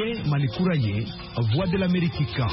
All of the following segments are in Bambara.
Malikura ye, Voix de l'Amérique kan.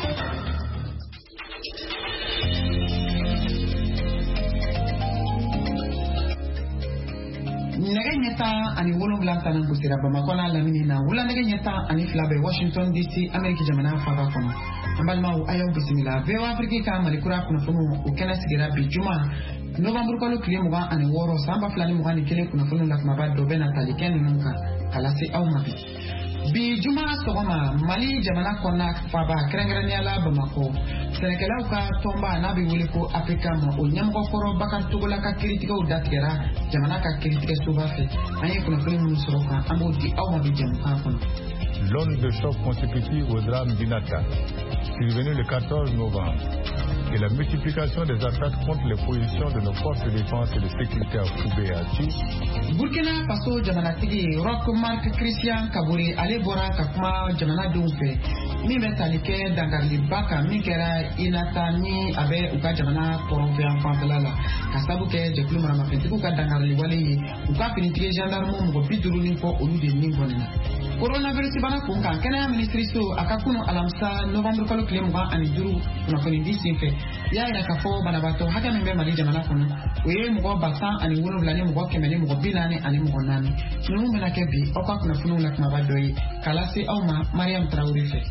Nege nyeta ani wolonwula tanan gosira Bamako n'a lamini na wula nege nyeta ani fila bɛ Washington DC Ameriki jamana faaba kɔnɔ. An balimaw a y'aw bisimila. VOA Afrique ka Malikura kunnafoniw o kɛnɛ sigira bi juma Novembre kalo tile 26 san 2021 kunnafoniw la kumaba dɔ bɛ na tali kɛ ninnu kan k'a lase aw ma bi. Bi juma sɔgɔma Mali jamana kɔnɔna faaba kɛrɛnkɛrɛnnenya la Bamako sɛnɛkɛlaw ka tɔnba n'a bɛ wele ko APECAM o ɲɛmɔgɔkɔrɔ Bakari Togola ka kiritigɛw datigɛra jamana ka kiritigɛsoba fɛ. An ye kunnafoni minnu sɔrɔ kan an b'o di aw ma bi jamukan kɔnɔ. L'onde de choc consécutive au drame d'Inata, survenu le 14 novembre, et la multiplication des attaques contre les positions de nos forces de défense et de sécurité à Koubé et à Tchou. Burkina Faso jamanatigi Roch Marc Christian Kabouré ale bɔra ka kuma jamanadenw fɛ min bɛ tali kɛ dangariliba kan min kɛra Inata ni a bɛ u ka jamana kɔrɔnfɛyan fanfɛla la ka sabu kɛ jɛkulu maramafɛntigiw ka dangariliwale ye u ka finitigɛ gendarme mɔgɔ 50 fɔ olu de nin bɔnɛna. Coronavirus bana kun kan kɛnɛya minisiri so a ka kunu alamisa Novembre kalo tile 25 kunnafoni di senfɛ y'a yira k'a fɔ banabaatɔ hakɛ min bɛ Mali jamana kɔnɔ o ye mɔgɔ 107 ni mɔgɔ 100 ni mɔgɔ 40 ani mɔgɔ 4 ninnu bɛna kɛ bi aw ka kunnafoniw la kumaba dɔ ye k'a lase aw ma Mariam Traoré fɛ.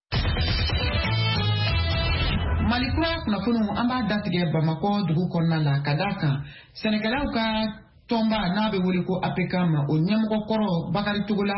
Malikura kunnafoniw an b'a datigɛ Bamako dugu kɔnɔna la ka d'a kan sɛnɛkɛlaw ka tɔnba n'a bɛ wele ko APECAM o ɲɛmɔgɔkɔrɔ Bakari Togola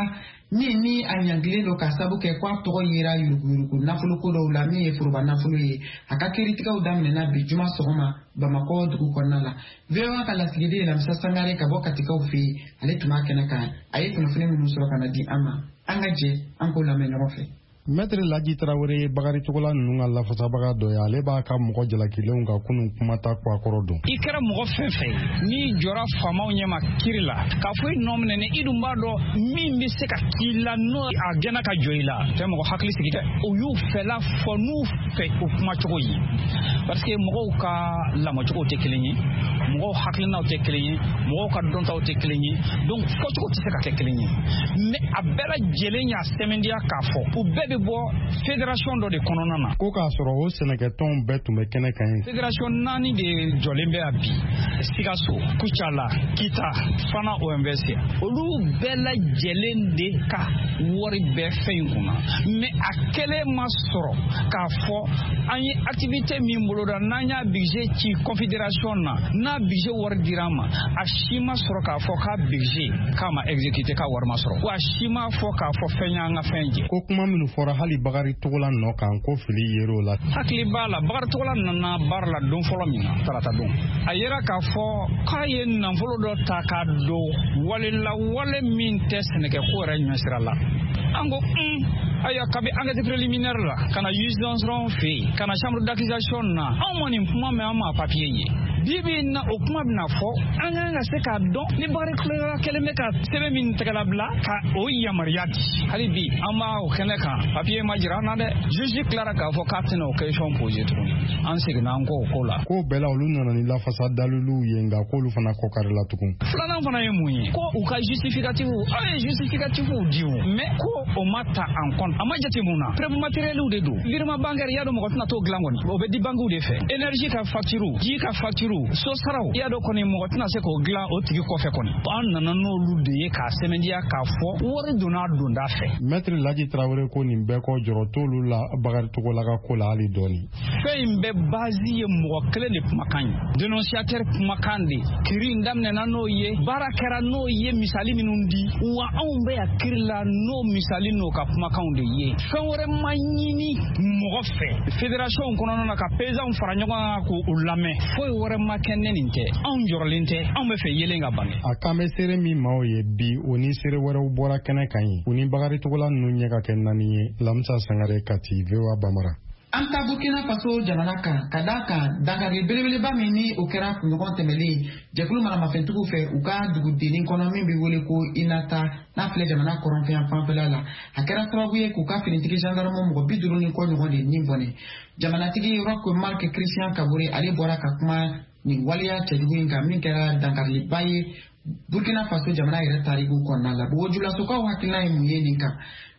ni a ɲangilen don ka sabu kɛ k'a tɔgɔ yera yuruguyurugu nafoloko dɔw la min ye foroba nafolo ye a ka kiritigɛw daminɛna bi juma sɔgɔma Bamako dugu kɔnɔna la. VOA ka lasigiden Lamisa Sangare ka bɔ Katikaw fɛ yen ale tun b'a kɛnɛ kan a ye kunnafoni minnu sɔrɔ ka na di an ma an ka jɛ an k'o lamɛn ɲɔgɔn fɛ. Maître Laji Traoré Bakari Togola ninnu ka lafasabaga dɔ ye ale b'a ka mɔgɔ jalakilenw ka kunun kumata kɔ a kɔrɔ don. I kɛra mɔgɔ fɛn fɛn ni jɔra faamaw ɲɛma kiri la k'a fɔ i nɔ minɛ i dun b'a dɔn min bɛ se ka k'i la n'o a gɛnna ka jɔ i la tɛ mɔgɔ hakili sigi dɛ o y'u fɛla fɔ n'u fɛ o kumacogo ye parce que mɔgɔw ka lamɔcogow tɛ kelen ye mɔgɔw hakilinaw tɛ kelen ye mɔgɔw ka dɔntaw tɛ kelen ye donc fɔcogo tɛ se ka kɛ kelen ye mais a bɛɛ lajɛlen y'a sɛmɛndiya k'a fɔ u bɛɛ bɛ bɔ fédération dɔ de kɔnɔna na ko k'a sɔrɔ o sɛnɛkɛtɔnw bɛɛ tun bɛ kɛnɛ kan ye fédération 4 de jɔlen bɛ a bi Sikaso Kucala Kita Fana OMVS olu bɛɛ lajɛlen de ka wari bɛɛ fɛn in kunna mais a kɛlen ma sɔrɔ k'a fɔ an ye activité min boloda n'an y'a budget ci confédération na n'a budget wari dira ma a si ma sɔrɔ k'a fɔ k'a budget k'a ma exécuter k'a wari ma sɔrɔ wa a si ma fɔ k'a fɔ fɛn y'an ka fɛn jɛ ko kuma minnu fɔra hali Bakari Togola nɔ kan ko fili yer'o la hakili b'a la Bakari Togola nana baara la don fɔlɔ min na tarata don a yera k'a fɔ k'a ye nafolo dɔ ta k'a don wale min tɛ sɛnɛkɛko yɛrɛ ɲɛsira la an ko aya kabi enquête préliminaire la kana juge fɛ yen kana chambre d'accusation na anw ma nin kuma mɛn an ma papier ye bibi na o kuma bɛna fɔ an kan ka se k'a dɔn ni Bakari Togola kɛlen bɛ ka sɛbɛn min tɛgɛla bila ka o yamaruya di hali bi an b'a o kɛnɛ kan papier ma jira an na dɛ juge tilara k'a fɔ k'a tɛna o question poser tuguni an seginna an k'o ko la ko bɛɛ la olu nana ni lafasa daliliw ye nka k'olu fana kɔ kari la tugun filanan fana ye mun ye ko u ka justificatif aw ye justificatif di o mais ko o ma ta en compte a ma jate mun na preuve matérielle de don virement bancaire y'a dɔn mɔgɔ tɛna t'o dilan kɔni o bɛ di banques de fɛ énergie ka facture ji ka facture so saraw y'a dɔn kɔni mɔgɔ tɛna se k'o dilan o tigi kɔfɛ kɔni an nana n'olu de ye k'a sɛmɛndiya k'a fɔ wari donna donda fɛ Maître Laji Traoré ko nin bɛɛ kɔ jɔrɔ t'olu la Bakari Togola ka ko la hali dɔɔni fɛn in bɛɛ base ye mɔgɔ kelen de kumakan ye dénonciateur kumakan de kiri in daminɛna n'o ye baara kɛra n'o ye misali minnu di wa anw bɛ ya kiri la n'o misali n'o ka kumakanw de ye fɛn wɛrɛ ma ɲini mɔgɔ fɛ fédération kɔnɔna na ka paysanw fara ɲɔgɔn kan k'u lamɛn foyi wɛrɛ ma kɛ ne nin tɛ anw jɔrɔlen tɛ anw bɛ fɛ yelen ka bange a kan bɛ seere min ma o ye bi o ni seere wɛrɛw bɔra kɛnɛ kan ye u ni Bakari Togola ninnu ɲɛ ka kɛ 4 ye Lamisa Sangare Kati VOA Bamara. An ta Burkina Faso jamana kan ka d'a kan dankari belebeleba min ni o kɛra kunɲɔgɔn tɛmɛlen jɛkulu maramafɛntigiw fɛ u ka dugudennin kɔnɔ min bɛ wele ko Inata n'a filɛ jamana kɔrɔnfɛyan fanfɛla la a kɛra sababu ye k'u ka finitigi gendarme mɔgɔ 50 ni kɔ ɲɔgɔn de nin bɔnɛ jamanatigi Roch Marc Christian Kabouré ale bɔra ka kuma nin waleya cɛjugu in kan min kɛra dankariliba ye Burkina Faso jamana yɛrɛ tariku kɔnɔna la Bogojulasokaw hakilina ye mun ye nin kan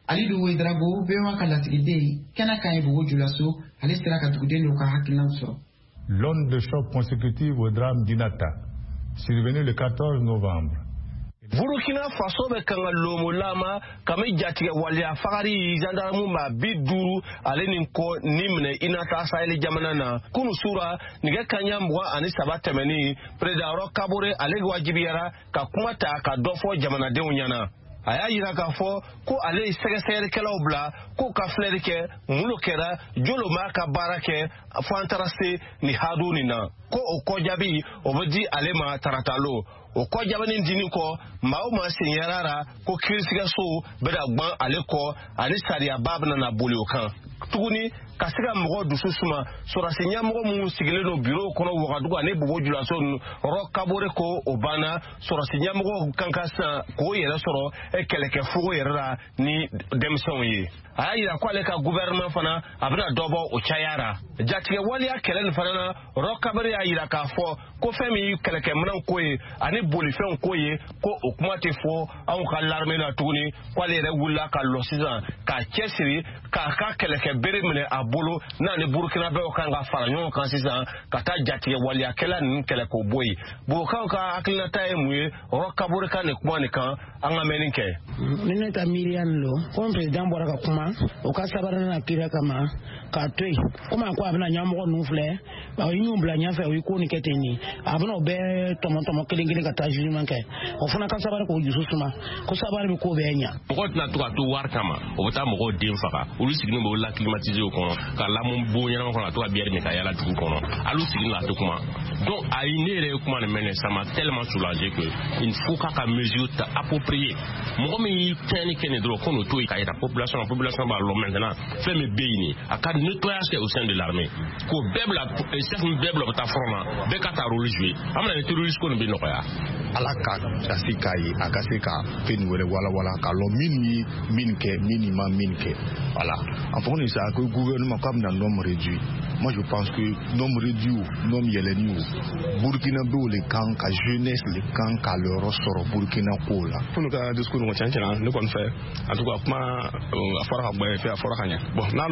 Alidu Wedrago bewa kalatigide kana kan Bobo Dioulasso ale sera ka duguden do ka hakilan soro. L'onde de choc consécutive au drame d'Inata, survenu le 14 novembre. Burkina Faso be kanga lomo lama kame jatige walia fagari gendarme ma biduru aleni ko nimne Inata Sahel jamana na kunu sura nige kanyambwa ani sabatemeni predaro kabore alegi wajibiyara ka kumata ka dofo jamana de unyana aya yira ka fo ko ale segesere kala obla ko ka flerike mulokera jolo maka barake fantarase ni haduni na ko okojabi obodi alema taratalo o ko jabani dini ko mawo ma senyarara ko kirisiga so beda gban ale ko ani saria babna na bolio kan tuguni kasika mɔgɔ dusu suma sorasi ɲɛmɔgɔ minnu sigilen don bureau kɔnɔ Wagadugu ani Bobo Dioulasso rɔ kabore ko o banna sorasi ɲɛmɔgɔ kan ka san k'o yɛrɛ sɔrɔ kɛlɛkɛ fogo yɛrɛ la ni denmisɛnw ye a y'a yira ko ale ka gouvernement fana a bɛna dɔ bɔ o cayara jatigɛ waleya kɛlɛ nin fana na rɔ kabore y'a yira k'a fɔ ko fɛn min kɛlɛkɛminɛn ko ye ani bolifɛnw ko ye ko o kuma tɛ fɔ anw ka l'armée na tuguni k'ale yɛrɛ wulila ka lɔ sisan k'a cɛsiri k'a ka kɛlɛkɛ bere minɛ a bolo na ni Burkina bɛ kan ka fara ɲɔgɔn kan sisan ka taa jatigɛ waliya kɛla ninnu kɛlɛ k'o bɔ yen Bokaw ka hakilinata ye mun ye rɔ kabore ka nin kuma nin kan an ka mɛnni kɛ. Ni ne ta miiriya nin don ko président bɔra ka kuma o ka sabanan na kira kama k'a to yen komi a ko a bɛna ɲɛmɔgɔ ninnu filɛ o ye ɲɔgɔn bila ɲɛfɛ o ye ko nin kɛ ten nin a bɛna o bɛɛ tɔmɔ kelen kelen ka taa jugement kɛ o fana ka sabari k'o dusu suma ko sabari bɛ ko bɛɛ ɲa. Mɔgɔ tɛna to ka to wari kama o bɛ taa mɔgɔw den faga olu sigilen bɛ la climatiser o kɔnɔ ka lamu bon ɲɛnama kɔnɔ ka to ka bière min ka yala dugu kɔnɔ alu sigilen la to kuma donc ayi ne yɛrɛ ye kuma nin mɛnɛ ça m'a tellement soulagé que il faut k'a ka mesure ta appropriée mɔgɔ min y'i tiɲɛni kɛ nin dɔrɔn ko n'o to yen ka yira population b'a lɔ maintenant fɛn min bɛ yen a ka nettoyage kɛ au sein de l'armée ko bɛɛ bila chef min bɛɛ bila o bɛ taa front na bɛɛ ka taa rôle jouer an bɛna ni terroriste ko nin bɛ nɔgɔya. Ala ka se k'a ye a ka se ka fɛn wɛrɛ walawala k'a lɔ min ye min kɛ min ma min kɛ voilà en fonction de ça que gouvernement comme dans nombre réduit moi je pense que nombre réduit nombre yɛlɛni o Burkina bɛ o le kan ka jeunesse le kan ka yɔrɔ sɔrɔ Burkina ko la. Pour nous ka discours ŋɔ tiɲɛ tiɲɛna ne kɔni fɛ en tout cas kuma a fɔra ka bɔ fɛ a fɔra ka ɲɛ bon n'a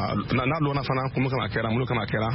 lɔnna fana kuma kan ka kɛra mun kan ka kɛra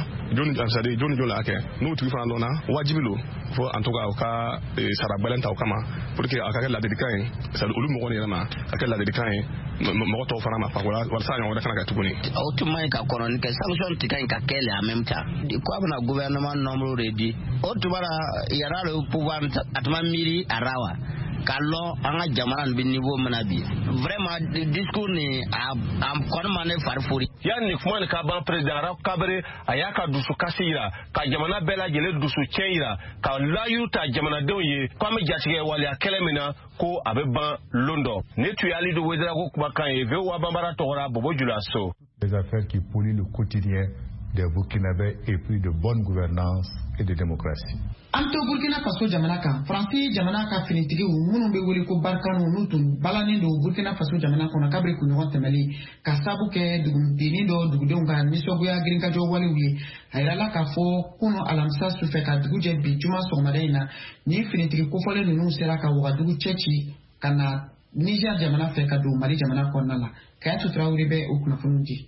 joni la kɛ n'o tigi fana lɔnna wajibi lo fo en tout cas o ka sara gbɛlɛn ta o kama pour que a ka kɛ ladilikan ye c'est olu mɔgɔ yɛrɛ ma a kɛ ladilikan ye mɔgɔ tɔw fana ma fa walasa ɲɔgɔn wɛrɛ kana kɛ tuguni. O tun man ɲi ka kɔnɔni kɛ sanction tɛ ka ɲi ka kɛ en même temps ko a bɛna gouvernement nombre réduit o tun b'a yɛrɛ le pouvoir a tun ma miiri a ra wa ka lɔn an ka jamana nin bɛ niveau min na bi vraiment discours ni a kɔni ma ne fari fori. Yani ni kuma nin ka ban président Rɔ Kabore a y'a ka dusu kasi yira ka jamana bɛɛ lajɛlen dusu tiɲɛ yira ka layiru ta jamanadenw ye ko an bɛ jatigɛ waleya kɛlɛ min na ko a bɛ ban lon dɔ ne tun ye Alidu Wedrago kumakan ye VOA Bambara tɔgɔra Bobo Dioulasso. Des affaires qui polluent le quotidien des Burkinabés et puis de bonne gouvernance et de démocratie. Anto Burkina Faso jamana kan Faransi jamana ka finitigiw minnu bɛ wele ko barikanu n'u tun balannen don Burkina Faso jamana kɔnɔ kabiri kunɲɔgɔn tɛmɛlen ka sabu kɛ dugutigi dɔ dugudenw ka nisɔngoya girinkajɔ walew ye a yirala k'a fɔ kunun alamisa sufɛ ka dugu jɛ bi juma sɔgɔmada in na ni finitigi kofɔlen ninnu sera ka Wagadugu cɛci ka na Niger jamana fɛ ka don Mali jamana kɔnɔna la Kayatu Traoré bɛ o kunnafoniw di.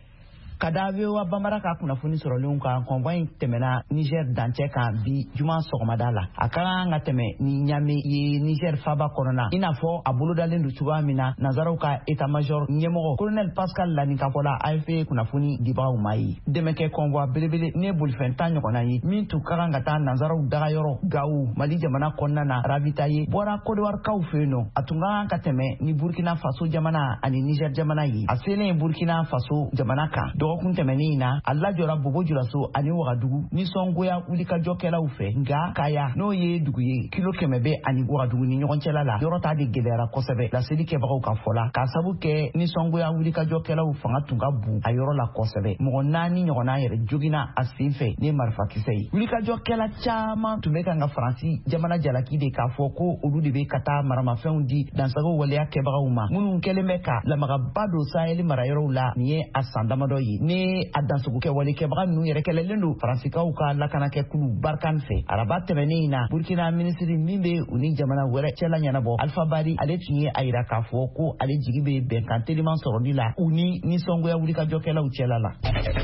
Kadavewa Bambara ka kunnafoni sɔrɔlenw kan convoi in tɛmɛna Niger dancɛ kan bi juma sɔgɔmada la a ka kan ka tɛmɛ ni Ɲame ye Niger faba kɔnɔna i n'a fɔ a bolodalen don cogoya min na nanzaraw ka état major ɲɛmɔgɔ colonel Pascal Laninkafɔla AFP kunnafoni dibagaw ma ye dɛmɛkɛ convoi belebele ne bolifɛn 10 ɲɔgɔnna ye min tun ka kan ka taa nanzaraw dagayɔrɔ Gawo Mali jamana kɔnɔna na ravitaye bɔra Côte d'Ivoire kaw fɛ yen nɔ a tun ka kan ka tɛmɛ ni Burkina Faso jamana ani Niger jamana ye a selen Burkina Faso jamana kan dɔgɔkun tɛmɛnen in na a lajɔra Bobo Dioulasso ani Wagadugu nisɔngoya wulikajɔkɛlaw fɛ nka Kaya n'o ye dugu ye kilo 100 bɛ ani Wagadugu ni ɲɔgɔn cɛla la yɔrɔ ta de gɛlɛyara kosɛbɛ laseli kɛbagaw ka fɔ la k'a sabu kɛ nisɔngoya wulikajɔkɛlaw fanga tun ka bon a yɔrɔ la kosɛbɛ mɔgɔ 4 ɲɔgɔnna yɛrɛ jogina a sen fɛ ni marifakisɛ ye wulikajɔkɛla caman tun bɛ kan ka Faransi jamana jalaki de k'a fɔ ko olu de bɛ ka taa maramafɛnw di dansago waleya kɛbagaw ma minnu kɛlen bɛ ka lamagaba don Sahel marayɔrɔw la nin ye a san damadɔ ye ni a dansogo kɛ walikɛbaga ninnu yɛrɛ kɛlɛlen don faransikaw ka lakanakɛ kulu barkan fɛ araba tɛmɛnen in na burkina minisiri min bɛ u ni jamana wɛrɛ cɛla ɲɛnabɔ Alpha Bari ale tun ye a yira k'a fɔ ko ale jigi bɛ bɛnkan teliman sɔrɔli la u ni nisɔngoya wulikajɔkɛlaw cɛla la.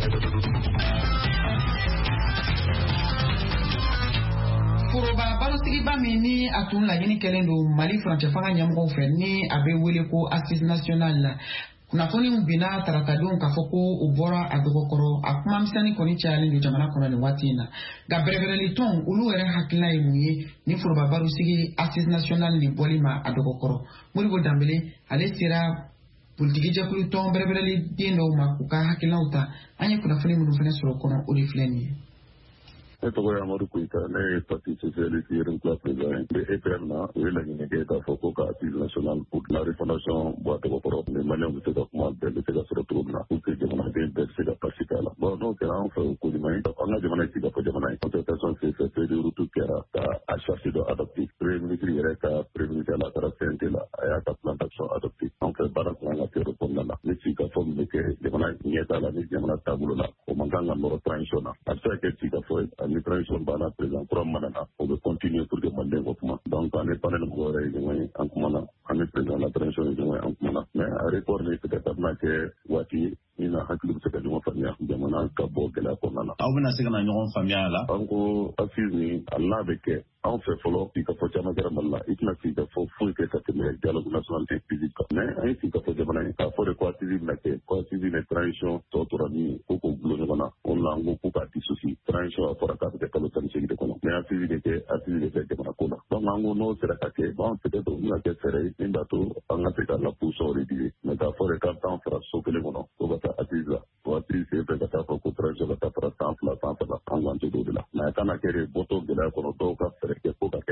Foroba barosigiba min ni a tun laɲini kɛlen don Mali furancɛ fanga ɲɛmɔgɔw fɛ ni a bɛ wele ko Assise Nationale la. Kunnafoniw binna taratadenw k'a fɔ ko u bɔra a dɔgɔkɔrɔ a kuma misɛnnin kɔni cayalen don jamana kɔnɔ nin waati in na. Nka bɛrɛbɛrɛli tɔn olu yɛrɛ hakilila ye mun ye ni foroba barosigi Assise Nationale nin bɔli ma a dɔgɔkɔrɔ. Modibo Dambele ale sera politiki jɛkulu tɔn bɛrɛbɛrɛli den dɔw ma k'u ka hakilinaw ta. An ye kunnafoni minnu fana sɔrɔ kɔnɔ o de filɛ nin ye. Ne tɔgɔ ye Amadu Koyita, ne ye parti socialiste yɛrɛ kila président de EPR na o ye laɲini kɛ k'a fɔ ko ka Assise Nationale pour la refondation bɔ a tɔgɔkɔrɔ ni maliyɛnw bɛ se ka kuma bɛɛ bɛ se ka sɔrɔ cogo min na pour que jamanaden bɛɛ bɛ se ka participer a la. Bon n'o kɛra an fɛ o ko ɲuman ye an ka jamana sigi ka fɔ jamana ye. Concertation s'est faite, feuille de route kɛra ka charte dɔ adopté. Premier ministre yɛrɛ ka premier ministre la taara CNT la a y'a ka plan d'action adopté. An fɛ baara kan ka kɛ o kɔnɔna la. Ni sigi ka fɔ min bɛ kɛ jamana ɲɛtaa la ni jamana taabolo la o man kan ka nɔrɔ transition na. A bɛ se ka kɛ sigi ka fɔ ni transition banna président kura mana na o bɛ continuer pour que maliyɛn ko kuma. Donc an ye panel mɔgɔ wɛrɛ ye ɲɔgɔn ye an kumana an ni président la transition ye ɲɔgɔn ye an kumana mais a report ni peut être a bɛna kɛ waati ye min na hakili bɛ se ka ɲɔgɔn faamuya jamana ka bɔ gɛlɛya kɔnɔna na. Aw bɛna se ka na ɲɔgɔn faamuya a la. An ko assise ni a n'a bɛ kɛ anw fɛ fɔlɔ sigi ka fɔ caman kɛra Mali la i tɛna sigi ka fɔ foyi kɛ ka tɛmɛ dialogue national et physique kan mais an ye sigi ka fɔ jamana ye k'a fɔ de ko assise bɛna kɛ ko assise ni transition tɔ tora min ye ko k'o gulo ɲɔgɔn na o la an ko k'u k'a dissocier transition a fɔra k'a bɛ kɛ kalo 18 de kɔnɔ mais assise de kɛ assise de kɛ jamana ko la donc an ko n'o sera ka kɛ bon peut être o bɛna kɛ fɛɛrɛ ye min b'a to an ka se ka la position rédiger mais k'a fɔ de k'an t'an fara so kelen kɔnɔ ko ka taa assise la o assise sen fɛ ka taa fɔ ko transition ka taa fara 100 fila 100 saba an k'an to de la mais a kana kɛ de bɔtɔ gɛlɛya kɔnɔ dɔw ka fɛɛrɛ kɛ ko ka kɛ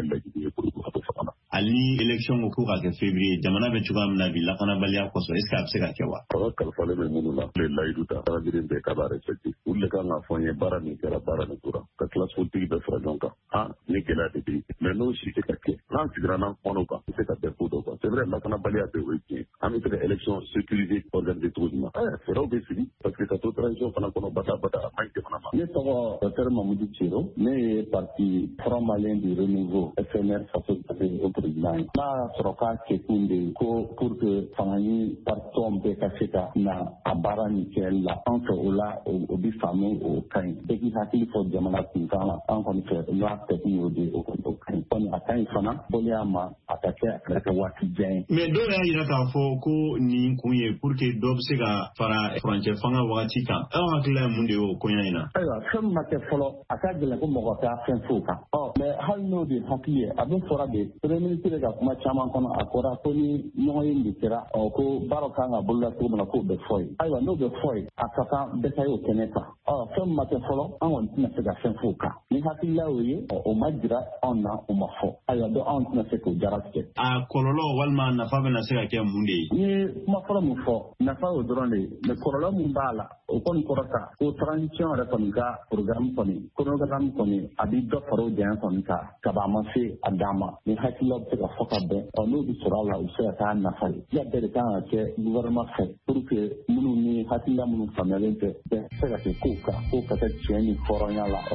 ali élection ko ka kɛ février jamana bɛ cogoya min na bi lakanabaliya kɔsɔn est-ce que a bɛ se ka kɛ wa? A ka kalifalen bɛ minnu na le layidu ta taagaden bɛɛ ka b'a respecté olu de kan k'a fɔ n ye baara min kɛra baara min tora ka classe politique bɛɛ fara ɲɔgɔn kan ni gɛlɛya de bɛ yen mais n'o si tɛ ka kɛ n'an sigira n'an kumana kan bɛ se ka bɛɛ ko dɔ kan c'est vrai lakanabaliya bɛ o ye tiɲɛ an bɛ fɛ ka élection sécurisée organisée cogo jumɛn fɛɛrɛw bɛ sigi parce que ka to transition fana kɔnɔ bada a man ɲi jamana ma. Ne tɔgɔ Dr Mamadou Ciro ne ye parti Front Malien du Renouveau FNR faso o président n'a sɔrɔ k'a kɛkun de ko pour que fanga ni partɔn bɛɛ ka se ka na a baara nin kɛ la an fɛ o la o bi faamu o ka ɲi bɛɛ k'i hakili fɔ jamana kunkan la an kɔni fɛ n'a kɛkun y'o de o ka ɲi kɔni a ka ɲi fana bɔliya ma a ka kɛ a ka kɛ waati jan ye. Mais dɔw y'a yira k'a fɔ ko nin kun ye pour que dɔ bɛ se ka fara furancɛ fanga wagati kan aw hakili ye mun de y'o koɲa in na. Ayiwa fɛn min ma kɛ fɔlɔ a ka gɛlɛn ko mɔgɔ t'a fɛn f'o kan mais hali n'o de hakili ye a bɛ fɔra de premier ministre ka kuma caman kɔnɔ a fɔra ko ni ɲɔgɔn ye de kɛra ko baaraw kan ka boloda cogo min na k'o bɛ fɔ ye ayiwa n'o bɛ fɔ ye a ka kan bɛɛ ka y'o kɛnɛ kan fɛn min ma kɛ fɔlɔ an kɔni tɛna se ka fɛn f'o kan ni hakilila y'o ye o ma jira anw na o ma fɔ ayiwa donc anw tɛna se k'o jaratigɛ. A kɔlɔlɔ walima nafa bɛna se ka kɛ mun de ye? N ye kuma fɔlɔ min fɔ nafa y'o dɔrɔn de ye mais kɔlɔlɔ min b'a la o kɔni kɔrɔ ta ko transition yɛrɛ kɔni ka programme kɔni chronogramme kɔni a bi dɔ fara o janya kɔni kan kaba a ma se a dan ma ni hakililaw bɛ se ka fɔ ka bɛn n'o bi sɔrɔ a la u bɛ se ka k'a nafa ye ya bɛɛ de kan ka kɛ gouvernement fɛ pour que minnu ni hakilila minnu faamuyalen tɛ bɛɛ se ka kɛ kow kan ko ka kɛ tiɲɛ ni hɔrɔnya la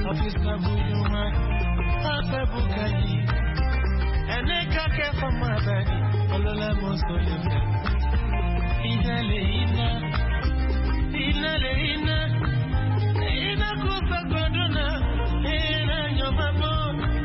Officer Buyuma, Asabukayi, and they can't care for my body. Olola Mosolina, Inaleina, Ina Kusa Goduna, Ina Yomamo.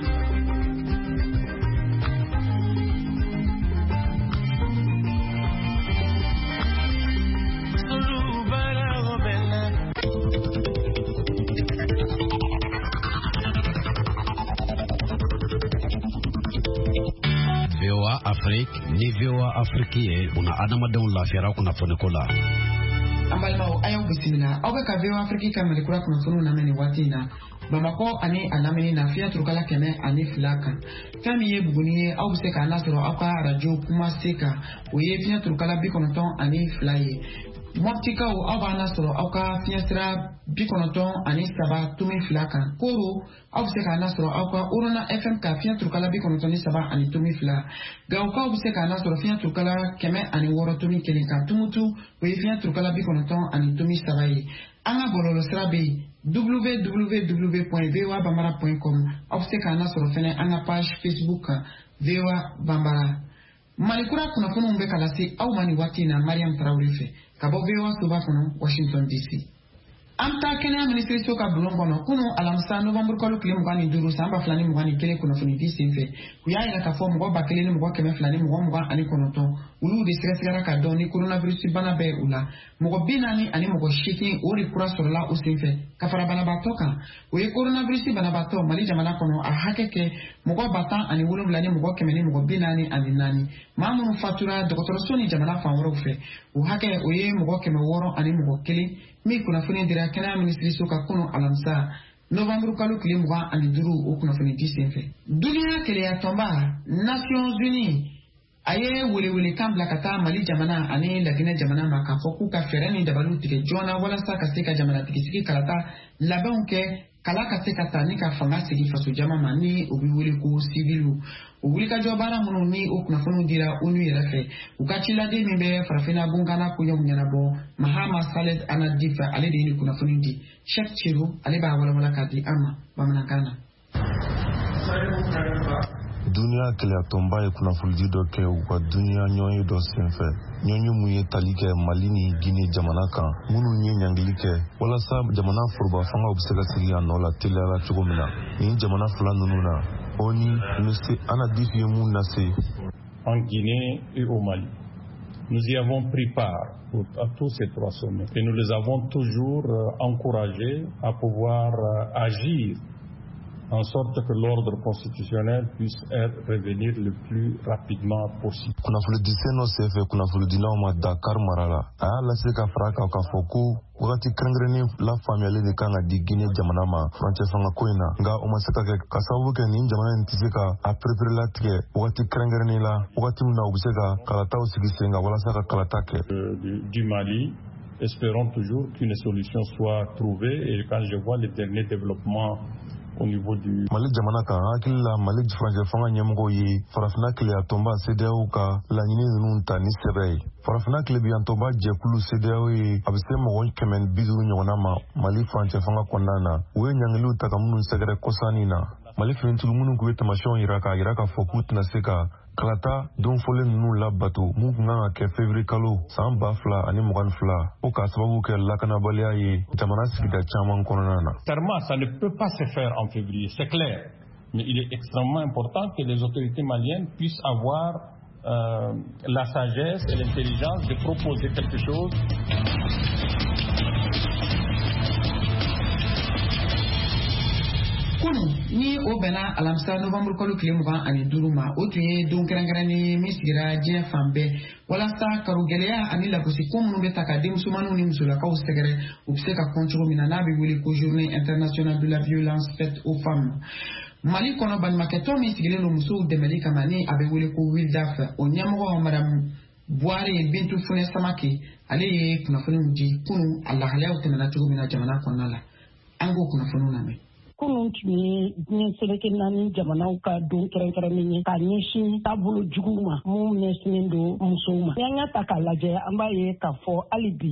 VOA Afrique ni VOA Afrique una adama don la fiera kuna fonekola ambalma ayo bisimila oga ka VOA Afrique kamali kura kuna funu na meni watina Bamako ani alamini na fiya turkala kene ani filaka kami ye buguniye au biseka anasoro aka radio kuma seka oye fiya turkala bikonoton ani filaye Moptika o abana soro auka fiestra bikonoton ani saba tumi filaka koro obseka nasoro auka urona FM ka fiatrukala bikonoton ni saba ani tumi fila gauka obseka nasoro fiatrukala keme ani woro tumi kelinka tumutu we fiatrukala bikonoton ani tumi saba yi anga bololo srabe www.voabambara.com obseka nasoro fene anga page Facebook VOA Bambara Malikura kuna funu mbe kalasi au mani wati na Mariam Traoré fe kabo VOA Suba kuno Washington DC. Amta Kenya Ministry soka bulongono kuno alamsa November kolo kile mugani duru samba flani mugani kele kuna funu DC fe kuya ila ka fo mugo bakele ni mugo keme flani mugo ani konoto ulu de sira ka doni coronavirus bana be ula mugo binani ani mugo shiki ori kura sorola usinfe kafara bana batoka we coronavirus bana bato mali jamana kono a hakeke mugo bata ani wulu blani mugo keme ni mugo binani ani nani mamu fatura dokotoro soni jamana fa woro fe u hake oye mugo keme woro ani mugo kele mi kuna funi dira Kenya Ministry soka kuno alamsa November kalo kile mugo ani duru o kuna funi disenfe dunia kele ya tomba Nations Unies aye wele kambla kata mali jamana ane lagina jamana makafoku ka fereni dabalu tike jona wala sa kaseka jamana tikisiki kalata labonke kala kaseka tani ka fanga sigi faso jama mani obi wele ko civilu Ubuli ka jobara munu ni okuna funu dira unu yerafe ukachila de mimbe farafina bungana kunya munyana Mahama Saled anadifa ale de ni kuna funu di Sheikh Chiru ale ba wala kadi ama bamanakana Dunia kele tomba e kuna fuldi do ke wa dunia nyonyi do senfe nyonyi muye talike malini Guinea jamana kan munu nye nyanglike wala sa jamana furba fanga obsega sigi anola telera chugomina ni jamana fulani nuna oni nuse ana difi mu nase en Guinée et au Mali. Nous y avons pris part à tous ces trois sommets et nous les avons toujours encouragés à pouvoir agir en sorte que l'ordre constitutionnel puisse revenir le plus rapidement possible. Kuna fulidise no sefe kuna fulidina ma Dakar marala ala seka fraka ka foku wakati kangreni la famille de kanga di Guinée jamana ma François fanga koina nga o masaka ke kasawu ke ni jamana ntiseka a prepare la tike wakati kangreni la wakati na ubiseka kalata usigisenga wala saka kalata ke du Mali. Espérons toujours qu'une solution soit trouvée et quand je vois les derniers développements au niveau du Mali jamana ka hakilla Mali François fanga nyemgo yi farafina kile atomba CEDEAO ka la nyini nunta ni sebei farafina kile bi antomba jekulu CEDEAO yi abise mo kemen bizu nyona ma Mali François fanga konana we nyangilu takamunu segere kosanina Mali fintu munu kuweta mashon iraka fokut na seka kalata don fole nunu la bato mu nganga ke février kalo san bafla ani mugan fla o ka sababu ke lakana balia ye jamana sigida chaman konana. Clairement, ça ne peut pas se faire en février, c'est clair. Mais il est extrêmement important que les autorités maliennes puissent avoir la sagesse et l'intelligence de proposer quelque chose. Kunu ni o bena alamsa November kolo kile mugan ani duruma o tunye don karangarani misigira je fambe wala sa karugeleya ani la kusi komunu beta ka demsumanu ni musula ka usegere ubseka konchoro mina bi wili ko journée internationale de la violence faite aux femmes Mali kono ban maketo misigile no muso demeli kamani abe wili ko wildaf o nyamo madame Boire Bintu Fune Samaki ale kuna funu di kunu Allah halaw temana tugo mina jamana konala ango kuna funu name kunun tun ye diɲɛ seleke naani jamanaw ka don kɛrɛnkɛrɛnnen ye ka ɲɛsin taabolo juguw ma mun ɲɛsinnen don musow ma. N'an y'a ta k'a lajɛ an b'a ye k'a fɔ hali bi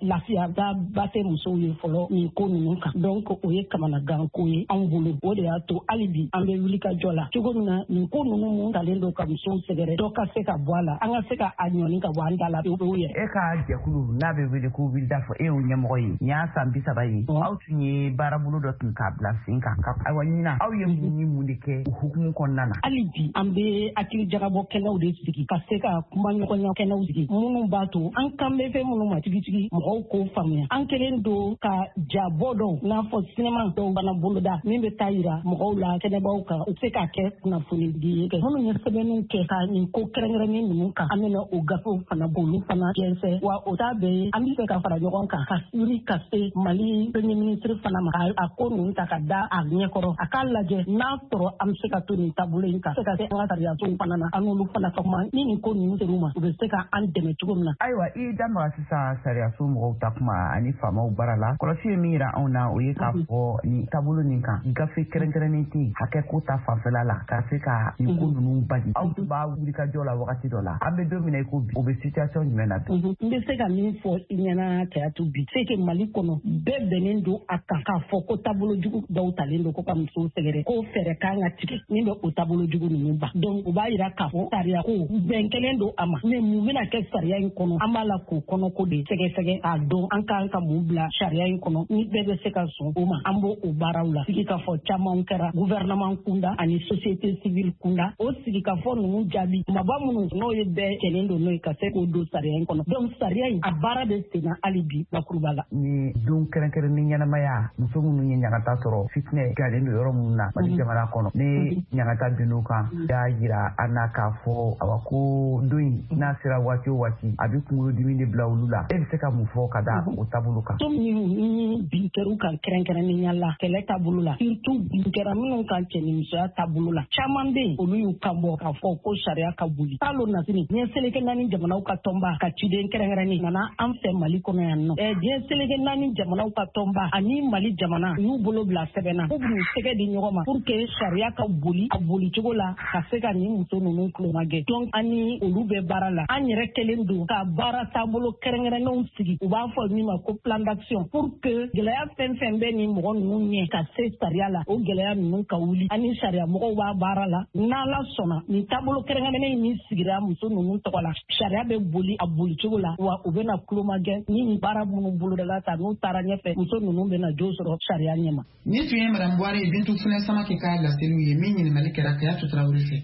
lafiyaba tɛ musow ye fɔlɔ nin ko ninnu kan. Donc o ye kamanagan ko ye anw bolo. O de y'a to hali bi an bɛ wuli ka jɔ la cogo min na nin ko ninnu mun talen don ka musow sɛgɛrɛ dɔ ka se ka bɔ a la an ka se ka a ɲɔni ka bɔ an da la o yɛrɛ. E ka jɛkulu n'a bɛ wele ko wulida fɔ e y'o ɲɛmɔgɔ ye nin y'a san 30 ye aw tun ye baarabolo dɔ tun k'a bila sen kan ayiwa ɲinan aw ye mun ni mun de kɛ o hukumu kɔnɔna na. Hali bi an bɛ hakili jagabɔ kɛnɛw de sigi ka se ka kuma ɲɔgɔnya kɛnɛw sigi minnu b'a to an kan bɛ fɛn minnu ma tigitigi mɔgɔw k'o faamuya an kɛlen don ka jabɔ dɔw n'a fɔ sinima dɔw fana boloda min bɛ taa yira mɔgɔw la kɛnɛbaw kan u se ka kɛ kunnafoni di kɛ minnu ye sɛbɛnniw kɛ ka nin ko kɛrɛnkɛrɛnnen ninnu kan an bɛna o gafew fana bolo fana jɛnsɛ wa o t'a bɛɛ ye an bɛ fɛ ka fara ɲɔgɔn kan ka wuli ka se Mali premier ministre fana ma a ko ninnu ta ka da a ɲɛkɔrɔ a k'a lajɛ n'a sɔrɔ an bɛ se ka to nin taabolo in kan se ka kɛ an ka sariyasow fana na an n'olu fana ka kuma ni nin ko ninnu ser'u ma u bɛ se ka an dɛmɛ cogo min na. Ayiwa i da maga sisan sariyaso mɔgɔw ta kuma ani faamaw bara la kɔlɔsi ye min yira anw na o ye k'a fɔ nin taabolo nin kan gafe kɛrɛnkɛrɛnnen tɛ hakɛ ko ta fanfɛla la ka se ka nin ko ninnu bali aw tun b'a wuli ka jɔ la wagati dɔ la an bɛ don min na i ko bi o bɛ situation jumɛn na bi. N bɛ se ka min fɔ i ɲɛna Kayatu bi c'est que Mali kɔnɔ bɛɛ bɛnnen don a kan k'a fɔ ko taabolo jugu dɔw talen don ko ka musow sɛgɛrɛ ko fɛɛrɛ kan ka tigɛ min bɛ o taabolo jugu ninnu ban donc o b'a jira k'a fɔ sariya ko bɛn kelen don a ma mais mun bɛna kɛ sariya in kɔnɔ an b'a la k'o kɔnɔko de sɛgɛsɛgɛ k'a dɔn an kan ka mun bila sariya in kɔnɔ ni bɛɛ bɛ se ka sɔn o ma an b'o baaraw la sigi ka fɔ caman kɛra gouvernement kunda ani société civile kunda o sigi ka fɔ ninnu jaabi maba minnu n'o ye bɛɛ kɛlen don n'o ye ka se k'o don sariya in kɔnɔ donc sariya in a baara bɛ sen na hali bi bakuruba la. Ni don kɛrɛnkɛrɛnnen ɲɛnamaya muso minnu ye ɲagata sɔrɔ fitinɛ galen don yɔrɔ minnu na Mali jamana kɔnɔ ni ɲagata binn'u kan y'a jira an na k'a fɔ awa ko don in n'a sera waati o waati a bɛ kunkolodimi de bila olu la e bɛ se ka mun fɔ ka da o taabolo kan. So minnu bin kɛr'u kan kɛrɛnkɛrɛnnenya la kɛlɛ taabolo la surtout bin kɛra minnu kan cɛnimusoya taabolo la caman bɛ yen olu y'u kan bɔ k'a fɔ ko sariya ka boli kalo nasini diɲɛ seleke naani jamanaw ka tɔnba ka ciden kɛrɛnkɛrɛnnen nana an fɛ Mali kɔnɔ yan nɔ diɲɛ seleke naani jamanaw ka tɔnba ani Mali jamana u y'u bolo bila sɛbɛn na k'u b'u tɛgɛ di ɲɔgɔn ma pour que sariya ka boli a boli cogo la ka se ka nin muso ninnu kulomagɛ donc an ni olu bɛ baara la an yɛrɛ kɛlen don ka baara taabolo kɛrɛnkɛrɛnnenw sigi u b'a fɔ min ma ko plan d'action pour que gɛlɛya fɛn fɛn bɛ nin mɔgɔ ninnu ɲɛ ka se sariya la o gɛlɛya ninnu ka wuli ani sariya mɔgɔw b'a baara la n'Ala sɔnna nin taabolo kɛrɛnkɛrɛnnen min sigira muso ninnu tɔgɔ la sariya bɛ boli a boli cogo la wa u bɛna kulomagɛ ni nin baara minnu bolodala ta n'u taara ɲɛfɛ muso ninnu bɛna jo sɔrɔ sariya ɲɛma. Ni tun ye Madame Boire Bintu Funɛ Samake ka laseliw ye min ɲininkali kɛra Kayatu Tarawele fɛ.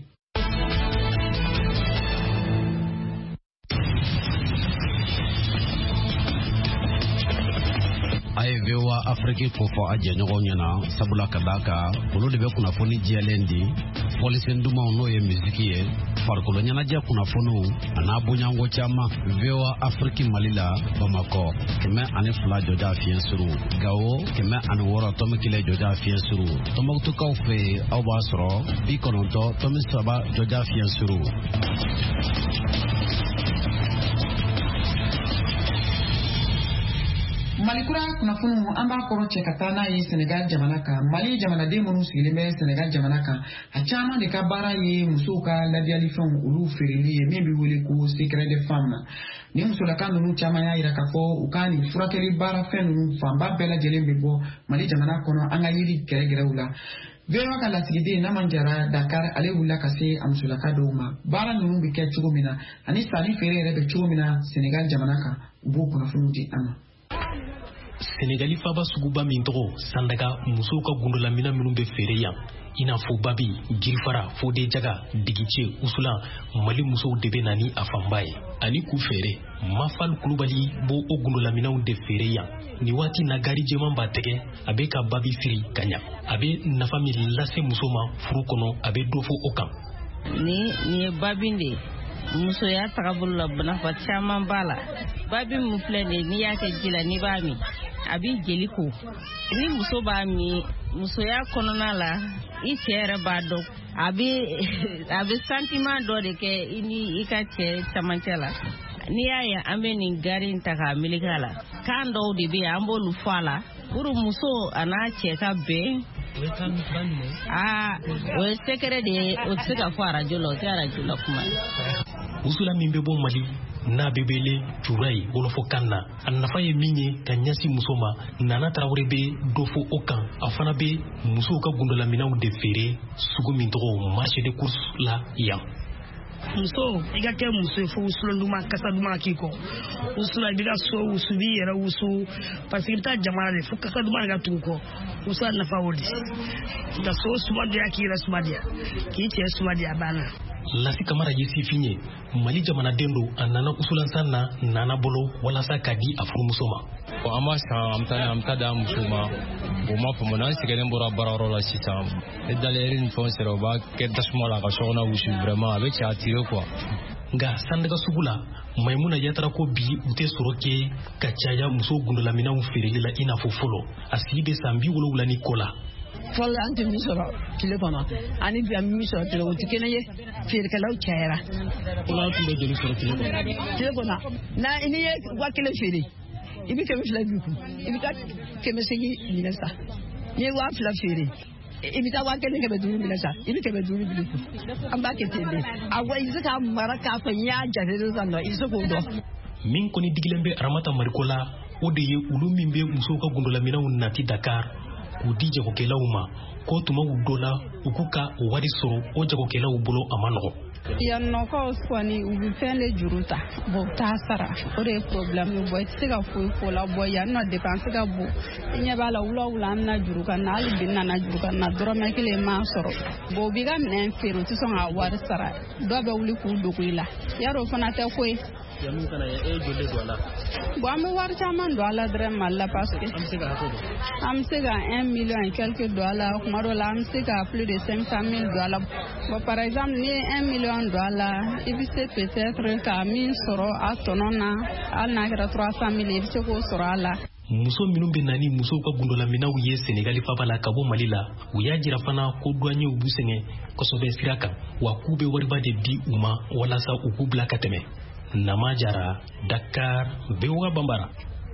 a ye VOA Afrique ko fɔ a jɛɲɔgɔn ɲɛna sabula ka d'a kan olu de bɛ kunnafoni jɛlen di fɔlisen dumanw n'o ye misiki ye farikolo ɲɛnajɛ kunnafoniw a n'a bonyanko caman VOA Afrique Mali la Bamakɔ 102 jɔja fiɲɛ suru Gao 106 tɔmi 1 jɔja fiɲɛ suru Tɔnbɔkutukaw fɛ aw b'a sɔrɔ 90 tɔmi 3 jɔja fiɲɛ suru. Malikura kunnafoniw an b'a kɔrɔ cɛ ka taa n'a ye Senegal jamana kan Mali jamanaden minnu sigilen bɛ Senegal jamana kan a caman de ka baara ye musow ka ladiyalifɛnw olu feereli ye min bɛ wele ko secret de femme na ni musolaka ninnu caman y'a jira k'a fɔ u ka nin furakɛli baara fɛn ninnu fanba bɛɛ lajɛlen bɛ bɔ Mali jamana kɔnɔ an ka yiri gɛrɛgɛrɛw la. VOA ka lasigiden Naman Jara Dakar ale wulila ka se a musolaka dɔw ma baara ninnu bɛ kɛ cogo min na ani sari feere yɛrɛ bɛ cogo min na Senegal jamana kan u b'o kunnafoniw di an ma. Senegali faba suguba min tɔgɔ Sandaga musow ka gundolamina minnu bɛ feere yan i n'a fɔ babi jirifara fode jaga digice usulan Mali musow de bɛ na ni a fanba ye ani k'u feere Mafal Kulubali b'o o gundolaminaw de feere yan ni waati na gari jɛman b'a tɛgɛ a bɛ ka babi firi ka ɲa a bɛ nafa min lase muso ma furu kɔnɔ a bɛ dɔ fɔ o kan. Ni ye babin de musoya tagabolo la nafa caman b'a la babi mun filɛ nin n'i y'a kɛ ji la n'i b'a min a b'i jeli ko ni muso b'a min musoya kɔnɔna la i cɛ yɛrɛ b'a dɔn a bɛ sentiment dɔ de kɛ i ni i ka cɛ camancɛ la n'i y'a ye an bɛ nin gari in ta k'a meleke a la kan dɔw de bɛ yen an b'olu fɔ a la pour muso a n'a cɛ ka bɛn o ye secret de ye o tɛ se ka fɔ arajo la o tɛ arajo la kuma ye. Usula min bɛ bɔ Mali n'a bɛ wele Jurayi wolofokan na a nafa ye min ye ka ɲɛsin muso ma. Nana Tarawele bɛ dɔ fɔ o kan a fana bɛ musow ka gundolaminɛnw de feere sugu min tɔgɔ marché de course la yan. Muso i ka kɛ muso ye fo wusulan duman kasa duman k'i kɔ wusula i bɛ ka so wusu b'i yɛrɛ wusu parce que i bɛ taa jamana de fo kasa duman de ka tugu kɔ wusula nafa o de ka so sumadiya k'i yɛrɛ sumadiya k'i cɛ sumadiya banna. Lasi Kamara ye sifin ye Mali jamanaden don a nana usulansan na nana bolo walasa ka di a furumuso ma. An b'a san an bɛ taa d'a muso ma o ma faamu n'an sɛgɛnnen bɔra baarayɔrɔ la sisan ni dalɛri ni fɛnw sera u b'a kɛ tasuma la ka sokɔnɔ wusu vraiment a bɛ cɛ a tire quoi. Nka Sandaga sugu la Maimuna Yatara ko bi u tɛ sɔrɔ kɛ ka caya muso gundolaminɛnw feereli la i n'a fɔ fɔlɔ a sigi bɛ san 70 ni kɔ la. Fɔlɔ an tɛ min sɔrɔ tile kɔnɔ ani bi an bɛ min sɔrɔ tile o tɛ kelen ye feerekɛlaw cayara. Fɔlɔ an tun bɛ joli sɔrɔ tile kɔnɔ. Tile kɔnɔ n'i ye 1000 feere i bɛ 200 b'i kun i bɛ taa 800 minɛ sa n'i ye 2000 feere i bɛ taa 1500 minɛ sa i bɛ 500 b'i kun an b'a kɛ ten de a wa i bɛ se k'a mara k'a fɔ n y'a jate sisan nɔ i bɛ se k'o dɔn. Min kɔni digilen bɛ Aramata Mariko la o de ye olu min bɛ musow ka gundolaminɛnw nati Dakar k'u di jagokɛlaw ma ko tuma dɔ la u k'u ka wari sɔrɔ o jagokɛlaw bolo a ma nɔgɔ. Yan nɔkɔw kɔni u bɛ fɛn de juru ta bon u t'a sara o de ye problème ye i tɛ se ka foyi fɔ la bon yan nɔ dépense ka bon i ɲɛ b'a la wula an bɛna juru kan na hali bi nana juru kan na dɔrɔmɛ kelen m'a sɔrɔ bon u b'i ka minɛn feere u tɛ sɔn ka wari sara dɔw bɛ wuli k'u dogo i la yarɔ o fana tɛ ko ye. Yamu kana e joli do ala bon an bɛ wari caman don a la dɔrɔn Mali la parce que an bɛ se ka 1 million et quelque don a la kuma dɔ la an bɛ se ka plus de 500 000 don a la bon par exemple ni ye 1 million don a la i bɛ se peut-être ka min sɔrɔ a tɔnɔ na hali n'a kɛra 300 000 i bɛ se k'o sɔrɔ a la. Muso minnu bɛ na ni musow ka gundolaminɛnw ye Senegali faba la ka bɔ Mali la u y'a jira fana ko douaniers b'u sɛgɛn kosɛbɛ sira kan wa k'u bɛ wariba de di u ma walasa u k'u bila ka tɛmɛ. Nama Jara, Dakar, VOA Bambara.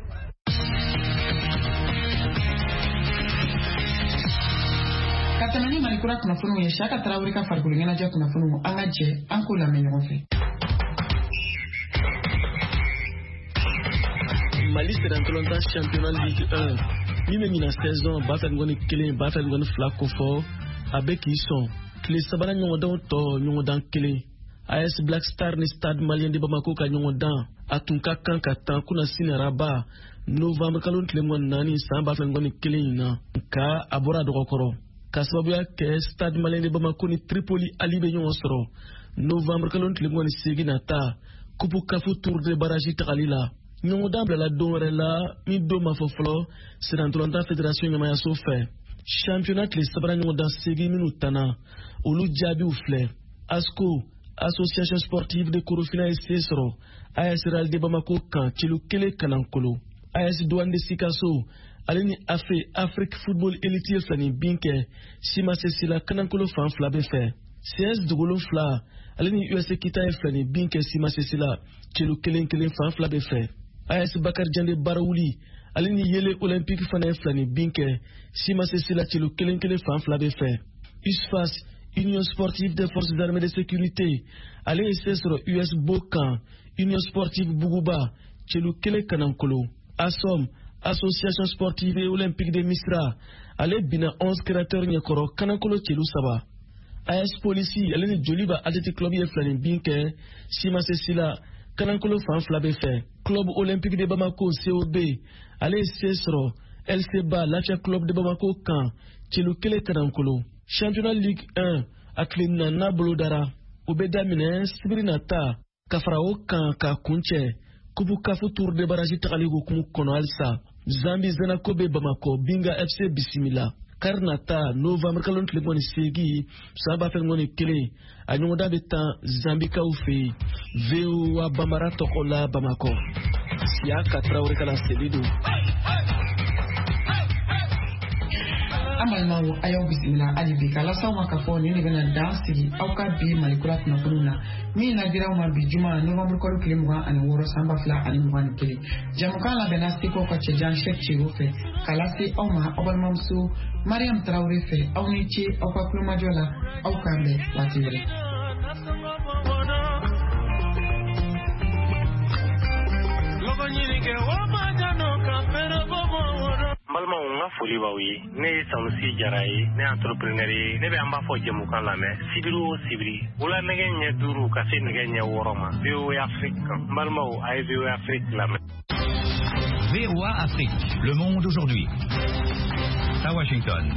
Ka tɛmɛ ni Mali kura kunnafoniw ye Siyaka Tarawele ka farikolo ɲɛnajɛ kunnafoniw an ka jɛ an k'o lamɛn ɲɔgɔn fɛ. Mali Sénégal championnat Ligue 1 min bɛ ɲina saison 2021 2022 ko fɔ a bɛ k'i sɔn tile sabanan ɲɔgɔndanw tɔ ɲɔgɔndan kelen. AS Black Star ni Stade Malien de Bamako ka ɲɔgɔndan a tun ka kan ka tan kunna sini araba novembre kalo tile 4 san 2021 in na nka a bɔra dɔgɔkɔrɔ ka sababuya kɛ Stade Malien de Bamako ni Tripoli ali bɛ ɲɔgɔn sɔrɔ novembre kalo tile 8 nata Coupe Kafu Tour de Barrage tagali la ɲɔgɔndan bilala don wɛrɛ la min don ma fɔ fɔlɔ Sénégal Fédération ɲamayaso fɛ championnat tile sabanan ɲɔgɔndan 8 minnu tanna olu jaabiw filɛ ASCO Association sportive de Korofina SC sɔrɔ AS Real de Bamako kan celu kelen kanankolo AS Douane de Sikaso ale ni Afrique Football Elite filani binkɛ Sima Sesila kanankolo fan fila bɛ fɛ CS Dugolon fila ale ni US Kita filani binkɛ Sima Sesila celu kelen fan fila bɛ fɛ AS Bakar Jande Barawuli ale ni Yele Olympique fana filani binkɛ Sima Sesila celu kelen fan fila bɛ fɛ USFAS Union sportive des forces armées de sécurité ale ese sɔrɔ US Bokan Union sportive Buguba celu kelen kanankolo ASOM Association sportive et olympique de Misra ale bina 11 créateurs ɲɛkɔrɔ kanankolo celu 3 AS Polisi ale ni Joliba Athletic Club ye filani binkɛ Sima Sesila kanankolo fan fila bɛ fɛ Club Olympique de Bamako COB ale ese sɔrɔ LCBA Lafia Club de Bamako kan celu kelen kanankolo Championnat Ligue 1 a tile 4 bolo dara o bɛ daminɛ sibiri nata ka fara o kan ka kuncɛ Coupe Kafu Tour de Barrage tagali hukumu kɔnɔ halisa Zambi Zanaco bɛ Bamako Binga FC bisimila kari nata novembre kalo tile 8 san 2021 a ɲɔgɔndan bɛ tan Zambikaw fɛ VOA Bambara tɔgɔ la Bamako Siyaka Tarawele kala seli don. an balimaw a y'aw bisimila hali bi k'a lasaw ma k'a fɔ nin de bɛna dan sigi aw ka bi malikura kunnafoniw na min na diraw ma bi juma novembre kalo 26 san 2021 jamukan labɛnna seko ka cɛjan Cheick Thierno fɛ k'a lase aw ma aw balimamuso Mariam Traoré fɛ aw ni ce aw ka kulomajɔ la aw k'an bɛn waati wɛrɛ. Balma nga foli baw ye ne ye Sanusi Jara ye ne entrepreneur ye ne bɛ an b'a fɔ jɛmukan lamɛn sibiri o sibiri wula nɛgɛ ɲɛ 5 ka se nɛgɛ ɲɛ 6 ma VOA Afrique balimaw a ye VOA Afrique lamɛn. VOA Afrique, le monde aujourd'hui. À Washington.